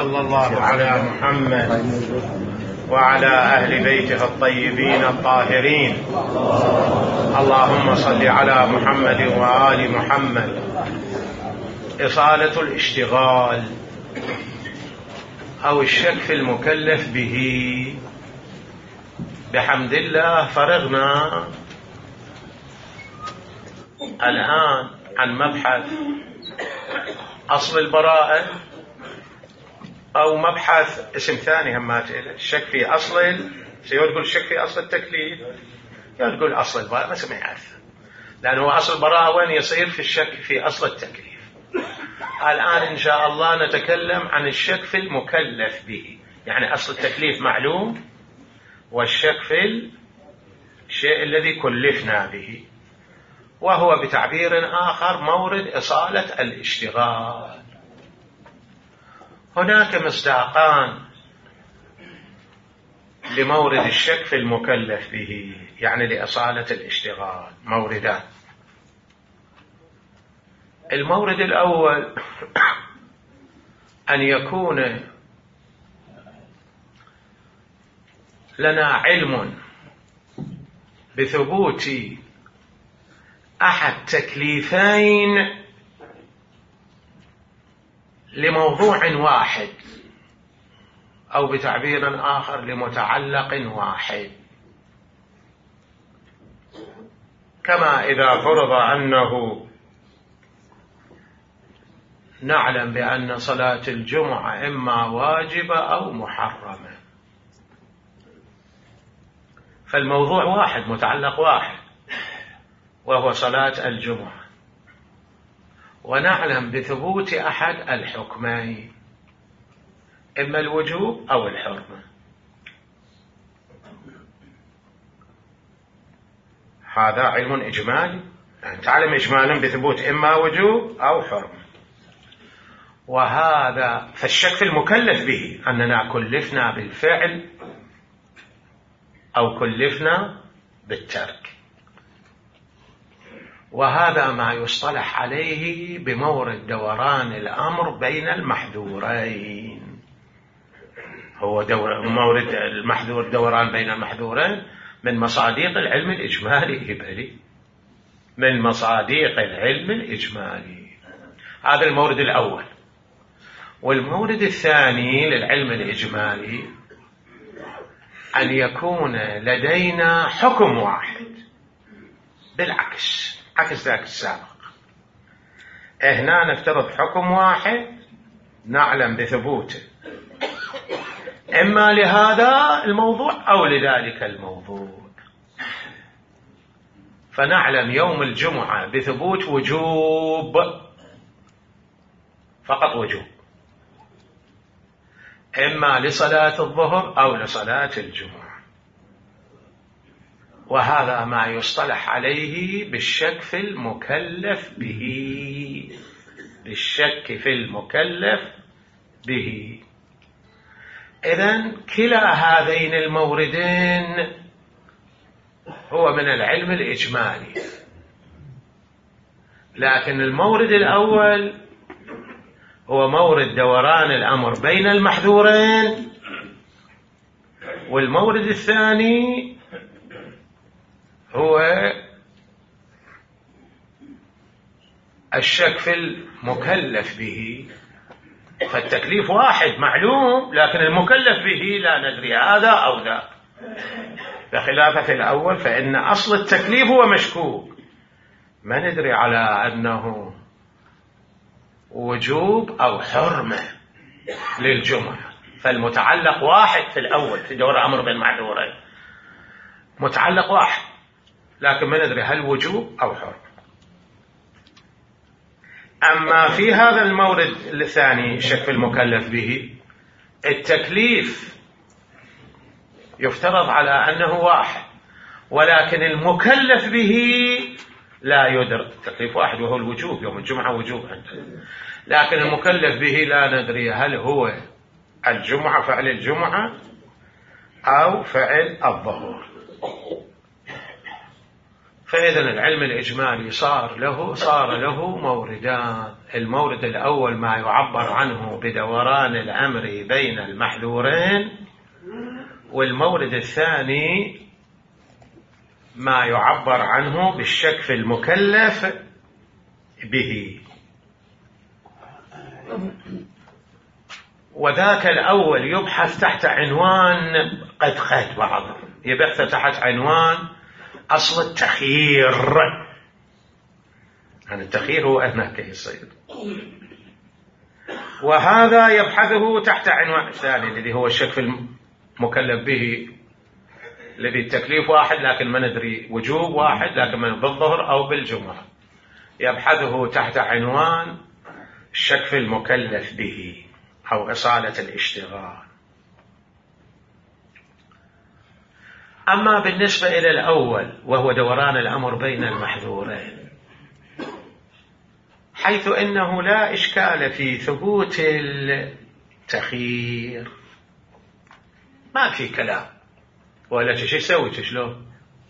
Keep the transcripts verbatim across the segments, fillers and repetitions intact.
وصلى الله على محمد وعلى أهل بيته الطيبين الطاهرين. اللهم صل على محمد وآل محمد. إصالة الاشتغال أو الشك في المكلف به. بحمد الله فرغنا الآن عن مبحث أصل البراءة، أو مبحث اسم ثاني همات الشك في أصل، سيقول الشك في أصل التكليف، يقول أصل البراءة، بس ما يعرف، لأنه أصل البراءة وين يصير؟ في الشك في أصل التكليف. الآن إن شاء الله نتكلم عن الشك في المكلف به، يعني أصل التكليف معلوم، والشك في الشيء الذي كلفنا به، وهو بتعبير آخر مورد إصالة الاشتغال. هناك مصداقان لمورد الشك في المكلف به، يعني لإصالة الاشتغال، موردان. المورد الأول أن يكون لنا علم بثبوت أحد تكليفين لموضوع واحد، أو بتعبير آخر لمتعلق واحد. كما إذا فرض أنه نعلم بأن صلاة الجمعة إما واجبة أو محرمة، فالموضوع واحد، متعلق واحد، وهو صلاة الجمعة، ونعلم بثبوت أحد الحكمين، إما الوجوب أو الحرمة. هذا علم إجمالي، يعني تعلم إجمالا بثبوت إما وجوب أو حرمة. وهذا فالشك في المكلف به أننا كلفنا بالفعل أو كلفنا بالترك، وهذا ما يصطلح عليه بمورد دوران الأمر بين المحذورين. هو دور مورد المحذور دوران بين المحذورين من مصادق العلم الإجمالي، إبلي من مصادق العلم الإجمالي. هذا المورد الأول. والمورد الثاني للعلم الإجمالي أن يكون لدينا حكم واحد، بالعكس، عكس ذاك السابق. هنا نفترض حكم واحد نعلم بثبوته إما لهذا الموضوع أو لذلك الموضوع، فنعلم يوم الجمعة بثبوت وجوب، فقط وجوب، إما لصلاة الظهر أو لصلاة الجمعة. وهذا ما يصطلح عليه بالشك في المكلف به، بالشك في المكلف به. إذن كلا هذين الموردين هو من العلم الإجمالي، لكن المورد الأول هو مورد دوران الأمر بين المحذورين، والمورد الثاني هو الشك في المكلف به. فالتكليف واحد معلوم، لكن المكلف به لا ندري هذا أو ذا، بخلاف في الأول فإن أصل التكليف هو مشكوك، ما ندري على أنه وجوب أو حرمة للجمعة. فالمتعلق واحد في الأول في دور أمر بين معذورين، متعلق واحد، لكن ما ندري هل وجوب أو حرمة. أما في هذا المورد الثاني الشك في المكلف به، التكليف يفترض على أنه واحد، ولكن المكلف به لا يدرك. التكليف واحد وهو الوجوب، يوم الجمعة وجوب عندنا، لكن المكلف به لا ندري هل هو الجمعة، فعل الجمعة، أو فعل الظهر. فإذا العلم الإجمالي صار له صار له موردان، المورد الأول ما يعبر عنه بدوران الأمر بين المحذورين، والمورد الثاني ما يعبر عنه بالشك في المكلف به. وذاك الأول يبحث تحت عنوان قد قد بعض يبحث تحت عنوان أصل التخيير، يعني التخيير هو هناك يصير، وهذا يبحثه تحت عنوان الثاني الذي هو الشك في المكلف به، الذي التكليف واحد لكن ما ندري وجوب واحد لكن من بالظهر أو بالجمعة، يبحثه تحت عنوان الشك في المكلف به أو إصالة الاشتغال. أما بالنسبة إلى الأول وهو دوران الأمر بين المحذورين، حيث إنه لا إشكال في ثبوت التخيير، ما في كلام، ولا شو يسوي شلون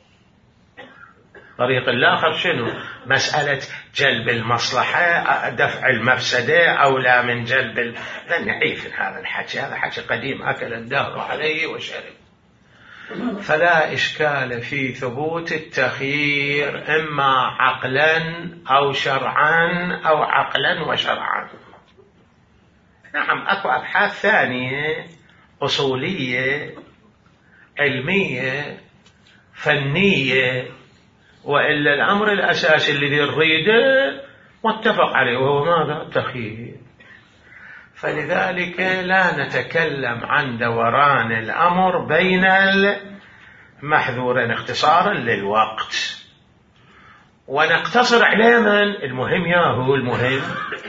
طريق الآخر شنو؟ مسألة جلب المصلحة دفع المفسدة أو لا من جلب ال... لن يعيف هذا الحكي، هذا حكي قديم أكل الدهر عليه وشرب. فلا إشكال في ثبوت التخيير إما عقلا أو شرعا أو عقلا وشرعا. نعم أكو أبحاث ثانية أصولية علمية فنية، وإلا الأمر الأساسي الذي نريده متفق عليه وهو ماذا؟ التخيير. فلذلك لا نتكلم عن دوران الأمر بين المحذورين اختصارا للوقت، ونقتصر على من المهم ياهو المهم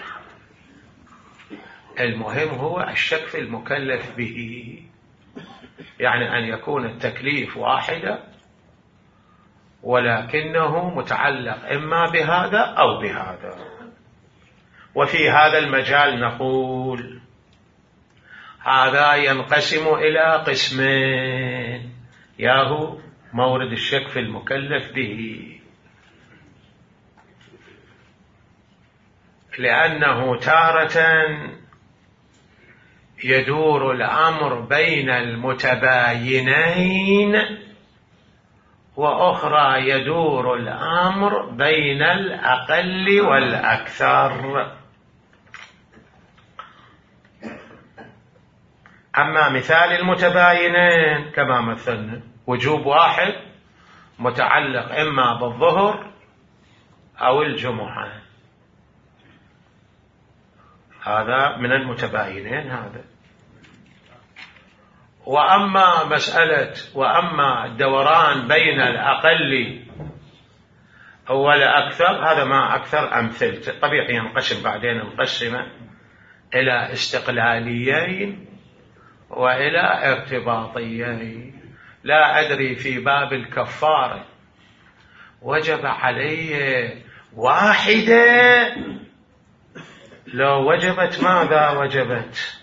المهم هو الشك في المكلف به، يعني أن يكون التكليف واحدا ولكنه متعلق إما بهذا أو بهذا. وفي هذا المجال نقول هذا ينقسم إلى قسمين، ياهو مورد الشك في المكلف به، لأنه تارة يدور الأمر بين المتباينين، وأخرى يدور الأمر بين الأقل والأكثر. أما مثال المتباينين كما مثلنا وجوب واحد متعلق إما بالظهر أو الجمعة، هذا من المتباينين هذا. وأما مسألة وأما الدوران بين الأقل والأكثر، هذا ما أكثر أمثلة. طبيعي ينقسم بعدين نقسمه إلى استقلاليين وإلى ارتباطيين. لا أدري في باب الكفارة وجب عليه واحدة، لو وجبت ماذا وجبت؟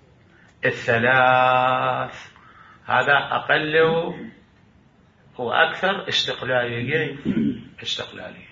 الثلاث. هذا أقل وأكثر استقلاليين استقلاليين.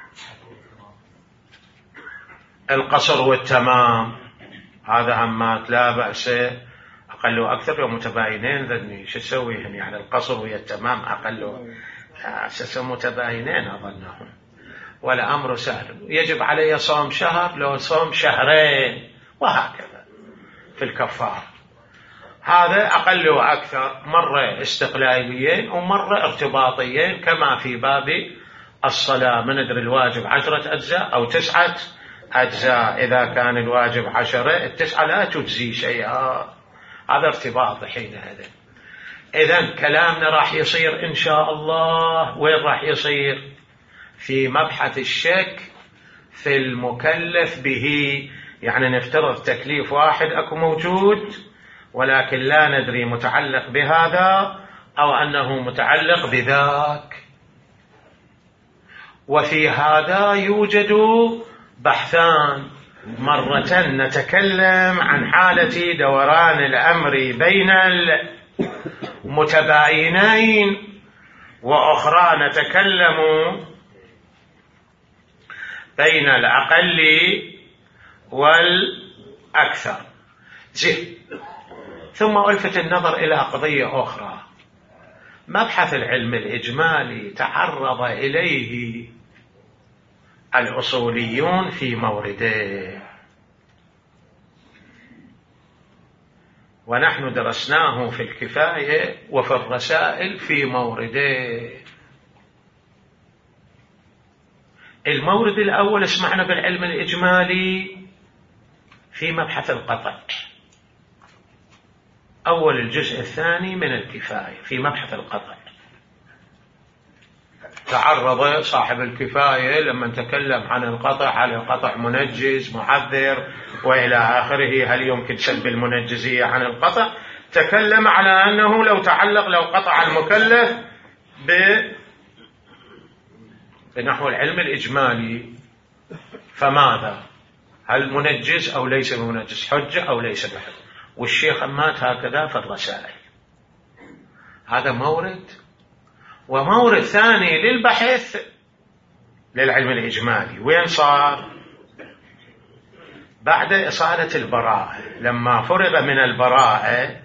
القصر والتمام هذا همات لا بأس، أقل وأكثر ومتباينين ذني شو تسويهم؟ يعني القصر والتمام أقل أساسا متباينين أظنهم، ولا أمر سهل. يجب علي صوم شهر لو صوم شهرين، وهكذا في الكفار. هذا أقل وأكثر، مرة استقلاليين ومرة ارتباطيين، كما في باب الصلاة من ندري الواجب عشرة أجزاء أو تسعة أجزاء. إذا كان الواجب عشرة التسعة لا تجزي شيئا، هذا ارتباط حينئذ. إذن كلامنا راح يصير إن شاء الله وين راح يصير؟ في مبحث الشك في المكلف به، يعني نفترض تكليف واحد أكو موجود ولكن لا ندري متعلق بهذا أو أنه متعلق بذاك. وفي هذا يوجد بحثان، مرة نتكلم عن حالة دوران الأمر بين المتباينين، وأخرى نتكلم بين الأقل والأكثر. زين. ثم ألفت النظر إلى قضية أخرى. مبحث العلم الإجمالي تعرض إليه الأصوليون في مورده، ونحن درسناه في الكفاية وفي الرسائل في مورده. المورد الأول اسمعنا بالعلم الإجمالي في مبحث القطع، أول الجزء الثاني من الكفاية في مبحث القطع. تعرض صاحب الكفاية لما تكلم عن القطع على القطع منجز معذر وإلى آخره، هل يمكن سلب المنجزية عن القطع؟ تكلم على أنه لو تعلق لو قطع المكلف ب بنحو العلم الإجمالي فماذا؟ هل منجز أو ليس بمنجز، حجة أو ليس بحجة؟ والشيخ مات هكذا في الرسائل. هذا مورد. ومورد ثاني للبحث للعلم الإجمالي وين صار؟ بعد إصالة البراءة، لما فرغ من البراءة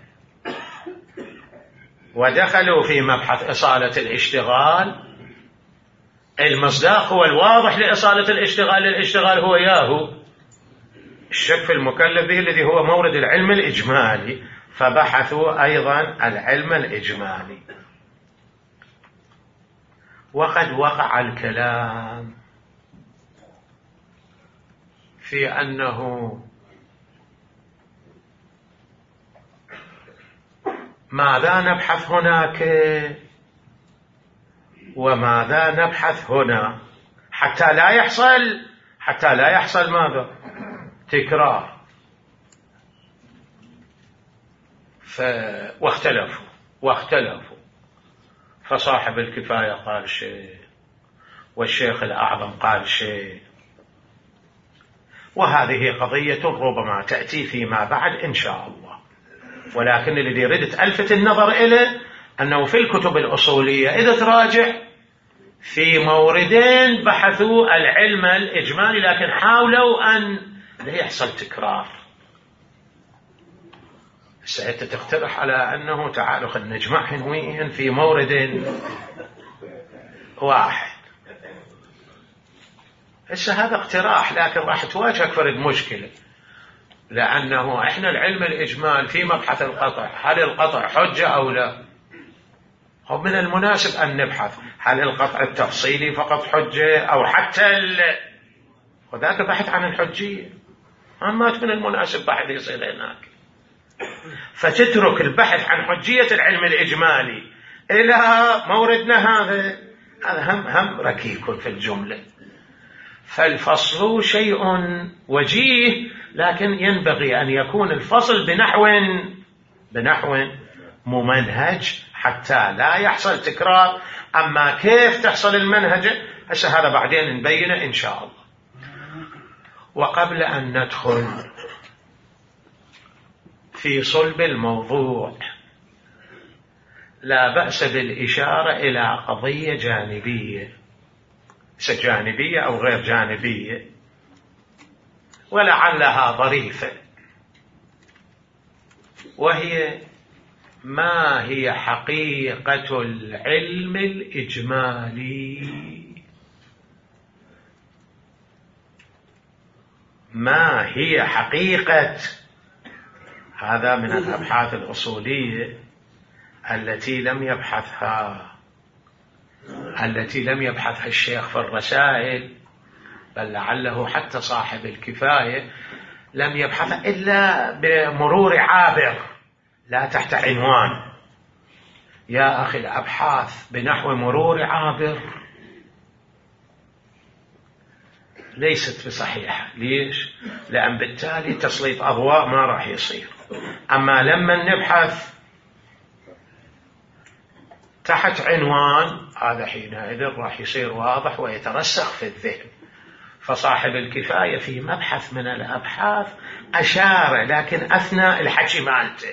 ودخلوا في مبحث إصالة الاشتغال، المصداق هو الواضح لإصالة الاشتغال. الاشتغال هو ياهو الشك في المكلف به الذي هو مورد العلم الإجمالي، فبحثوا أيضا العلم الإجمالي. وقد وقع الكلام في أنه ماذا نبحث هناك وماذا نبحث هنا، حتى لا يحصل حتى لا يحصل ماذا؟ تكرار. ف... واختلفوا واختلفوا فصاحب الكفاية قال شيء والشيخ الأعظم قال شيء، وهذه قضية ربما تأتي فيما بعد إن شاء الله. ولكن الذي ردت ألفت النظر إليه أنه في الكتب الأصولية إذا تراجع في موردين بحثوا العلم الإجمالي، لكن حاولوا أن لا يحصل تكرار. سأنت تقترح على أنه تعالوا خلينا نجمعهن في مورد واحد. هسه هذا اقتراح، لكن راح تواجهك فرد مشكلة، لأنه إحنا العلم الإجمال في مبحث القطع، هل القطع حجة أو لا؟ هو من المناسب أن نبحث هل القطع التفصيلي فقط حجة أو حتى ال... وذاك بحث عن الحجية. أما من المناسب بحث يصير هناك، فتترك البحث عن حجية العلم الإجمالي إلى موردنا هذا. هذا هم هم ركيك في الجملة. فالفصل شيء وجيه، لكن ينبغي أن يكون الفصل بنحو بنحو ممنهج حتى لا يحصل تكرار. أما كيف تحصل المنهج هسه هذا بعدين نبينه إن شاء الله. وقبل أن ندخل في صلب الموضوع لا بأس بالإشارة إلى قضية جانبية، جانبية أو غير جانبية ولعلها ظريفة، وهي ما هي حقيقة العلم الإجمالي؟ ما هي حقيقة؟ هذا من الأبحاث الأصولية التي لم يبحثها التي لم يبحثها الشيخ في الرسائل، بل لعله حتى صاحب الكفاية لم يبحثها إلا بمرور عابر، لا تحت عنوان. يا أخي الأبحاث بنحو مرور عابر ليست بصحيحة. ليش؟ لأن بالتالي تسليط أضواء ما راح يصير. أما لما نبحث تحت عنوان هذا حينئذ راح يصير واضح ويترسخ في الذهن. فصاحب الكفاية في مبحث من الأبحاث أشار، لكن أثناء الحكي مالته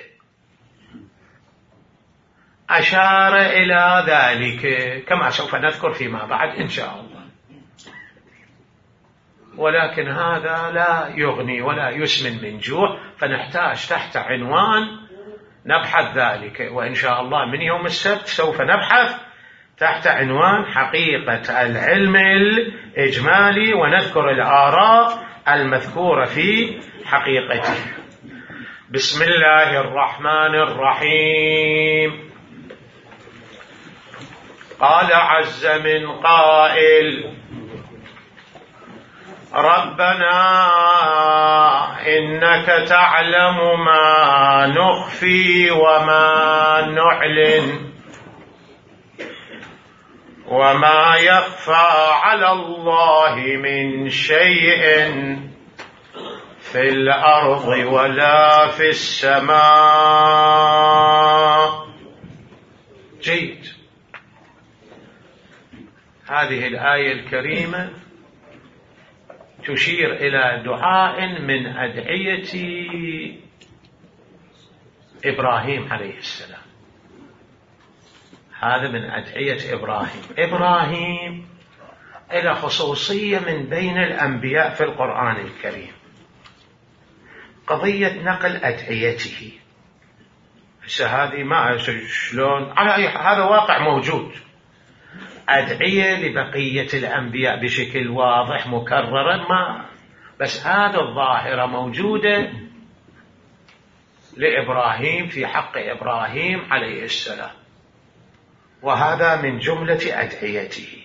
أشار إلى ذلك كما سوف نذكر فيما بعد إن شاء الله. ولكن هذا لا يغني ولا يسمن من جوع، فنحتاج تحت عنوان نبحث ذلك. وإن شاء الله من يوم السبت سوف نبحث تحت عنوان حقيقة العلم الإجمالي، ونذكر الآراء المذكورة في حقيقته. بسم الله الرحمن الرحيم. قال عز من قائل: ربنا إنك تعلم ما نخفي وما نعلن وما يخفى على الله من شيء في الأرض ولا في السماء. جيد. هذه الآية الكريمة تشير إلى دعاء من أدعية إبراهيم عليه السلام. هذا من أدعية إبراهيم. إبراهيم إلى خصوصية من بين الأنبياء في القرآن الكريم، قضية نقل أدعيته. هذه ما شلون على أي هذا واقع موجود، أدعية لبقية الأنبياء بشكل واضح مكررا، ما بس هذا الظاهرة موجودة لإبراهيم في حق إبراهيم عليه السلام، وهذا من جملة أدعيته.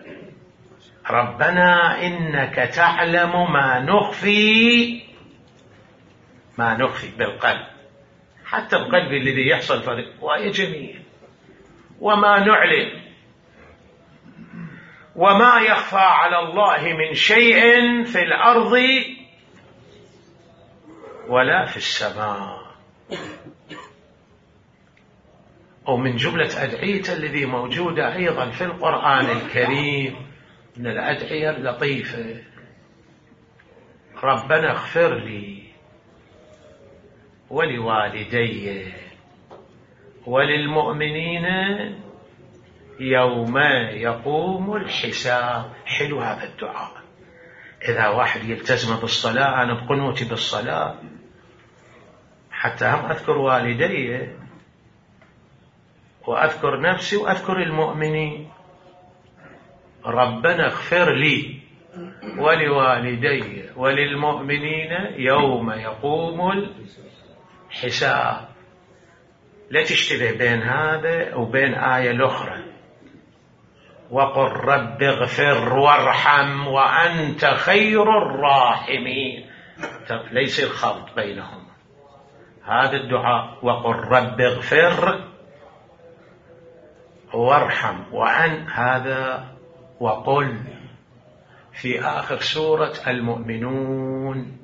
ربنا إنك تعلم ما نخفي، ما نخفي بالقلب، حتى القلب الذي يحصل فرق وهي جميل، وما نعلن وما يخفى على الله من شيء في الأرض ولا في السماء. ومن جملة أدعية الذي موجودة أيضا في القرآن الكريم من الأدعية اللطيفة: ربنا اغفر لي ولوالدي وللمؤمنين يوم يقوم الحساب. حلو هذا الدعاء. إذا واحد يلتزم بالصلاة، أنا بقنوتي بالصلاة حتى هم أذكر والدي وأذكر نفسي وأذكر المؤمنين. ربنا اغفر لي ولوالدي وللمؤمنين يوم يقوم الحساب. لا تشتبه بين هذا وبين آية الأخرى: وقل رب اغفر وارحم وأنت خير الراحمين. ليس الخلط بينهم. هذا الدعاء وقل رب اغفر وارحم وأن، هذا وقل في آخر سورة المؤمنون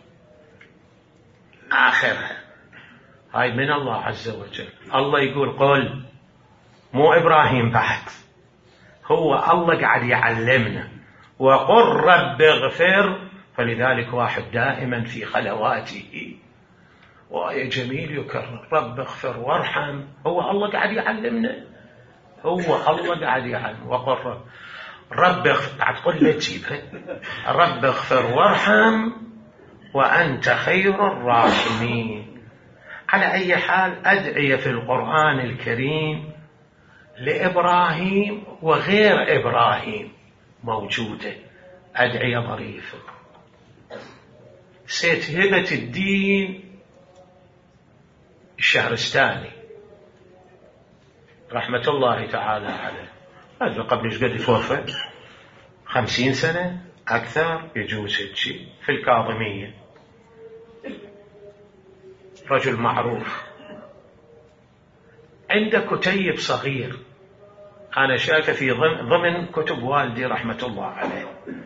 آخرها، هاي من الله عز وجل. الله يقول قل، مو إبراهيم بعد، هو الله قاعد يعلمنا وقل رب اغفر. فلذلك واحد دائما في خلواته وآية جميل يكرر رب اغفر وارحم، هو الله قاعد يعلمنا، هو الله قاعد يعلم. وقل رب رب اغفر، قاعد تقول لي تجيبها رب اغفر وارحم وأنت خير الراحمين. على أي حال أدعية في القرآن الكريم لإبراهيم وغير إبراهيم موجودة، أدعية ظريفة. سيد هبة الدين الشهرستاني رحمة الله تعالى عليه، هذا قبل ايش قد يتوفى؟ خمسين سنة أكثر يجوز هالشيء، في الكاظمية، رجل معروف. عنده كتيب صغير أنا شايفه في ضمن كتب والدي رحمة الله عليه،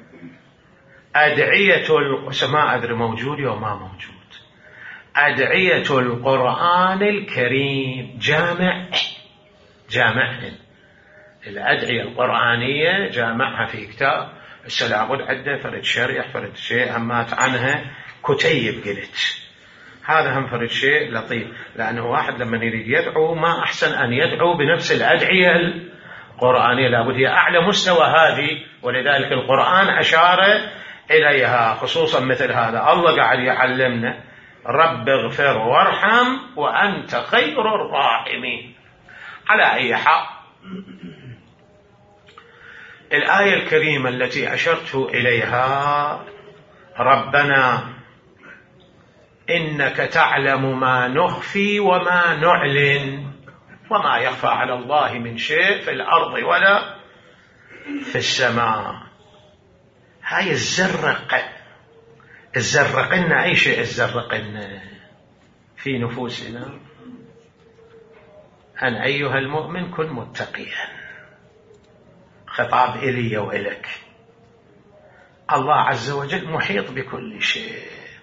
أدعية ما أدري موجود أو ما موجود، أدعية القرآن الكريم، جامع جامعهن الأدعية القرآنية، جامعها في كتاب. السلام عنده فرد شريح فرد شيء همات عنها كتيب قلت، هذا هم فرد شيء لطيف، لأنه واحد لما يريد يدعو ما أحسن أن يدعو بنفس الأدعية القرآنية، لابد هي أعلى مستوى هذه، ولذلك القرآن أشار إليها، خصوصا مثل هذا. الله قاعد يعلمنا رب اغفر وارحم وأنت خير الراحمين. على أي حال، الآية الكريمة التي أشرت إليها: ربنا إنك تعلم ما نخفي وما نعلن وما يخفى على الله من شيء في الأرض ولا في السماء. هاي الزرق الزرقنا. أي شيء الزرقنا في نفوسنا؟ أن أيها المؤمن كن متقيا. خطاب إلي وإلك. الله عز وجل محيط بكل شيء،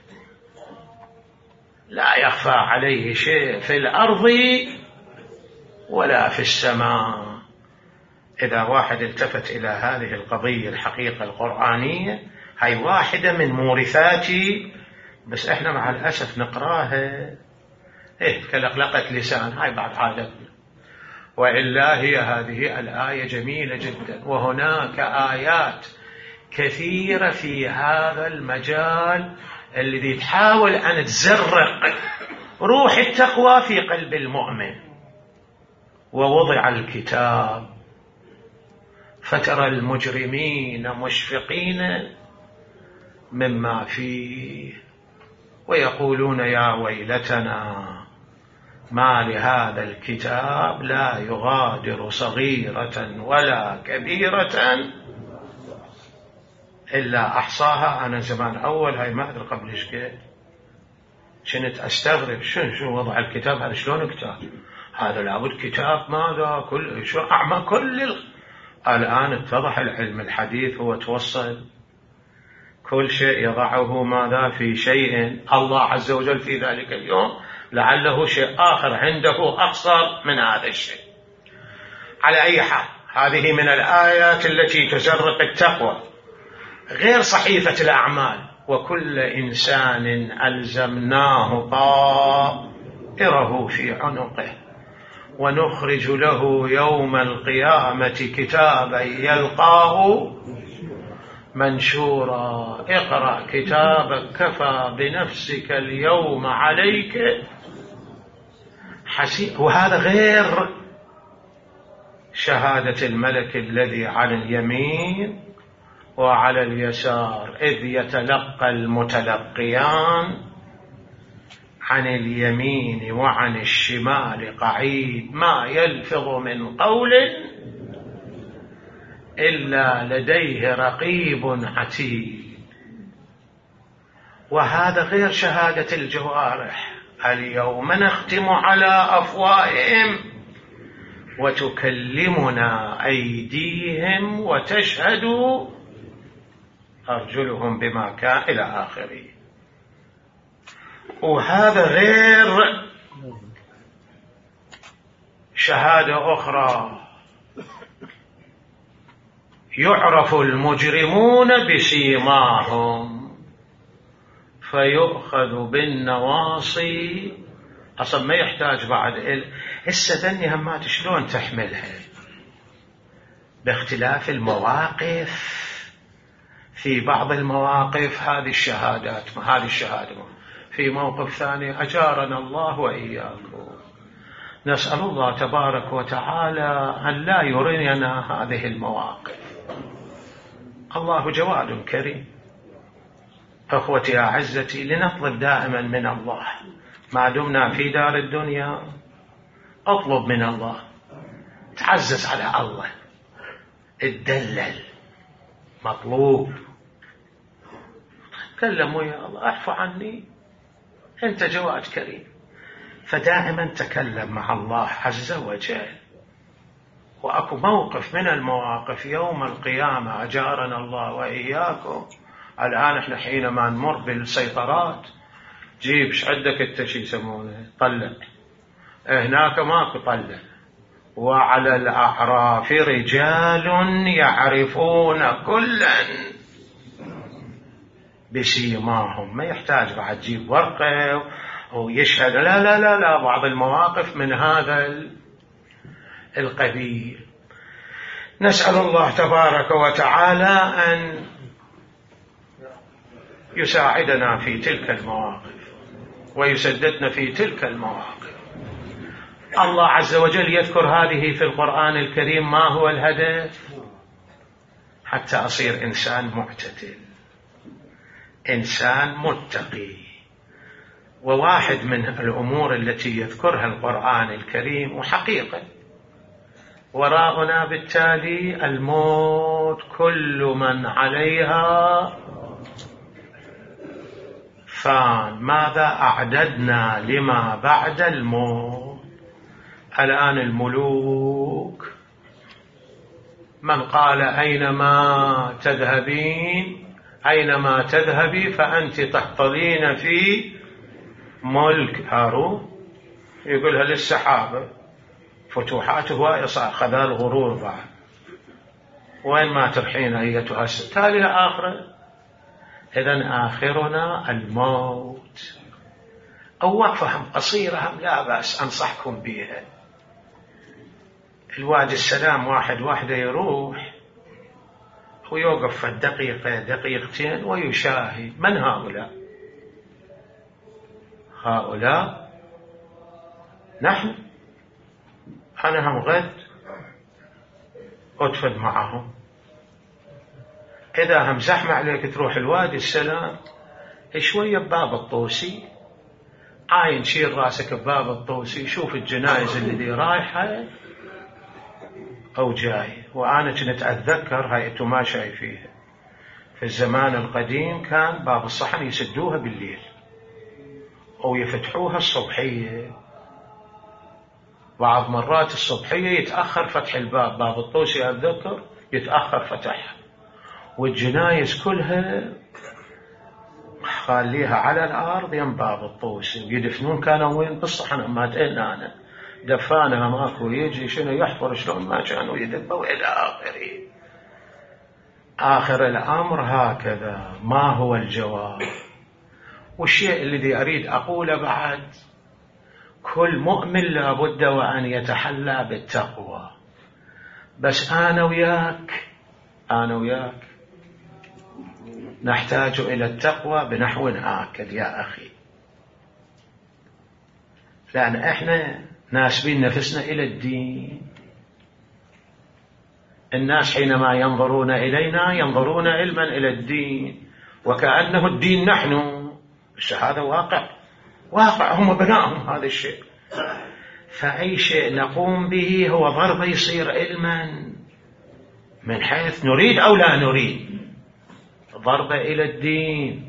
لا يخفى عليه شيء في الأرض ولا في السماء. إذا واحد التفت إلى هذه القضية الحقيقة القرآنية، هاي واحدة من مورثاتي، بس إحنا مع الأسف نقراها إيه كلقلقة لسان. هاي بعد عادتنا، وإلا هي هذه الآية جميلة جدا. وهناك آيات كثيرة في هذا المجال الذي تحاول أن تزرق روح التقوى في قلب المؤمن. ووضع الكتاب فترى المجرمين مشفقين مما فيه ويقولون يا ويلتنا ما لهذا الكتاب لا يغادر صغيرة ولا كبيرة إلا أحصاها. أنا زمان أول هاي ما أدري قبل إيش قد كنت أستغرب شو شو وضع الكتاب هذا، شلون كتاب هذا؟ لابد كتاب ماذا كل شو أعمى كل ال... الآن اتضح العلم الحديث هو توصل كل شيء يضعه ماذا في شيء الله عز وجل في ذلك اليوم لعله شيء آخر عنده أقصر من هذا الشيء. على أي حال، هذه من الآيات التي تزرق التقوى. غير صحيفة الأعمال: وكل إنسان ألزمناه طائره في عنقه ونخرج له يوم القيامة كتابا يلقاه منشورا اقرأ كتابك كفى بنفسك اليوم عليك حسيب. وهذا غير شهادة الملك الذي على اليمين وعلى اليسار، إذ يتلقى المتلقيان عن اليمين وعن الشمال قعيد ما يلفظ من قول إلا لديه رقيب عتيد. وهذا غير شهادة الجوارح: اليوم نختم على أفواههم وتكلمنا أيديهم وتشهد أرجلهم بما كان إلى آخره. وهذا غير شهادة أخرى: يعرف المجرمون بسيماهم فيؤخذ بالنواصي. أصلا ما يحتاج بعد هسه ذني همات شلون تحملها باختلاف المواقف. في بعض المواقف هذه الشهادات هذه الشهادة، في موقف ثاني أجارنا الله وإياكم. نسأل الله تبارك وتعالى أن لا يرينا هذه المواقف. الله جواد كريم. أخوتي أعزتي، لنطلب دائما من الله ما دمنا في دار الدنيا. اطلب من الله، تعزز على الله، اتدلل، مطلوب. تكلموا يا الله اعفو عني، أنت جواد كريم. فدائما تكلم مع الله عز وجل. وأكو موقف من المواقف يوم القيامة أجارنا الله وإياكم. الآن احنا حينما نمر بالسيطرات جيب ايش عندك انت شي يسمونه طلع، هناك ماكو طلع. وعلى الأعراف رجال يعرفون كلا بسيماهم. ما يحتاج بعد تجيب ورقة ويشهد، لا لا لا لا. بعض المواقف من هذا القبيل. نسأل الله تبارك وتعالى أن يساعدنا في تلك المواقف ويسددنا في تلك المواقف. الله عز وجل يذكر هذه في القرآن الكريم. ما هو الهدف؟ حتى أصير إنسان معتدل، إنسان متقي. وواحد من الأمور التي يذكرها القرآن الكريم وحقيقة وراءنا بالتالي الموت، كل من عليها فان. ماذا أعددنا لما بعد الموت؟ الآن الملوك، من قال أينما تذهبين أينما تذهبي فأنت تحتضين في ملك هارون، يقولها للسحابة فتوحاته وإصاء خذا الغرور بعد. وين ما ترحين أيتها التالي آخرة. إذن آخرنا الموت. أو وقفة هم قصيرة هم لا بأس أنصحكم بها. الوادي السلام واحد واحدة يروح ويوقف في الدقيقة دقيقتين ويشاهد من هؤلاء. هؤلاء نحن. أنا هم غد أدفن معهم. إذا هم زحمة عليك تروح الوادي السلام شوية بباب الطوسي، عاين شيل راسك بباب الطوسي، شوف الجنائز اللي رايحة أو جاي. وأنا كنت أتذكر هاي أنتم ما شايفيها، في الزمان القديم كان باب الصحن يسدوها بالليل أو يفتحوها الصبحية. بعض مرات الصبحية يتأخر فتح الباب، باب الطوسي أتذكر يتأخر فتحها، والجنايز كلها خاليها على الأرض يم باب الطوسي. ويدفنون كانوا وين؟ بالصحن. ما تقلنا أنا دفانها ماكو، يجي شنو يحفر شلون ما كانوا يدبوا إلى آخره. آخر الأمر هكذا. ما هو الجواب؟ والشيء الذي أريد أقوله بعد، كل مؤمن لابد وأن يتحلى بالتقوى. بس أنا وياك أنا وياك نحتاج إلى التقوى بنحو آكل يا أخي. لأن إحنا ناسبين نفسنا إلى الدين. الناس حينما ينظرون إلينا ينظرون علما إلى الدين وكأنه الدين نحن. بس هذا واقع، واقع هم بناهم هذا الشيء. فأي شيء نقوم به هو ضرب يصير علما من حيث نريد أو لا نريد، ضربة إلى الدين.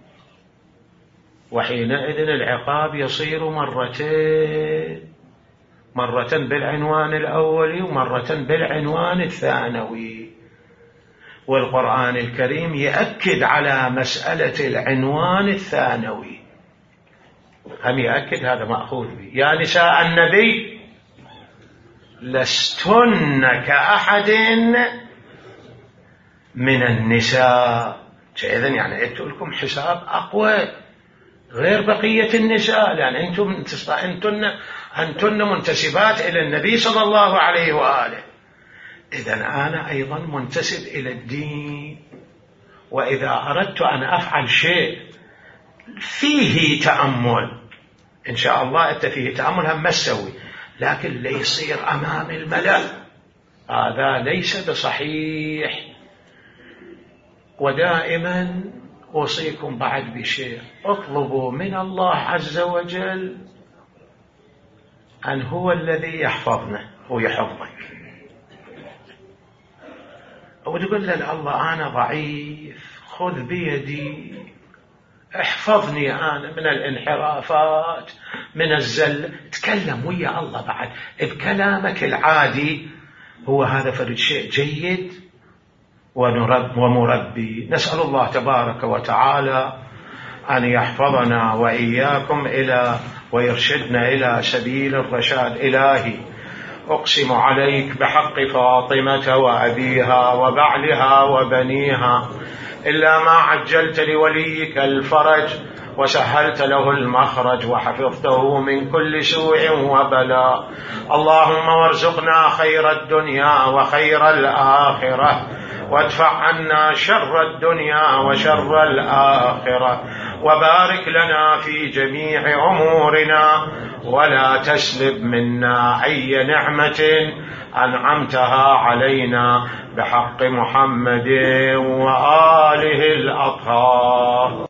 وحينئذ العقاب يصير مرتين، مرة بالعنوان الأولي ومرة بالعنوان الثانوي. والقرآن الكريم يأكد على مسألة العنوان الثانوي، هم يأكد هذا مأخوذ به. يا نساء النبي لستن كأحد من النساء. إذن يعني أنتم لكم حساب أقوى غير بقية النساء، لأن أنتم أنتن أنتن منتسبات إلى النبي صلى الله عليه وآله. إذن أنا أيضا منتسب إلى الدين. وإذا أردت أن أفعل شيء فيه تأمل إن شاء الله أنت فيه تأمل هم ما تسوي، لكن ليصير أمام الملأ هذا ليس بصحيح. ودائما أوصيكم بعد بشيء، اطلبوا من الله عز وجل أن هو الذي يحفظنا ويحفظك. أو تقول له الله أنا ضعيف خذ بيدي احفظني أنا من الانحرافات من الزل. تكلم ويا الله بعد بكلامك العادي، هو هذا فرد شيء جيد ونرب ومربي. نسأل الله تبارك وتعالى أن يحفظنا وإياكم إلى ويرشدنا إلى سبيل الرشاد. إلهي أقسم عليك بحق فاطمة وأبيها وبعلها وبنيها، إلا ما عجلت لوليك الفرج وسهلت له المخرج وحفظته من كل سوء وبلاء. اللهم وارزقنا خير الدنيا وخير الآخرة، وادفع عنا شر الدنيا وشر الآخرة، وبارك لنا في جميع أمورنا، ولا تسلب منا أي نعمة أنعمتها علينا بحق محمد وآله الأطهار.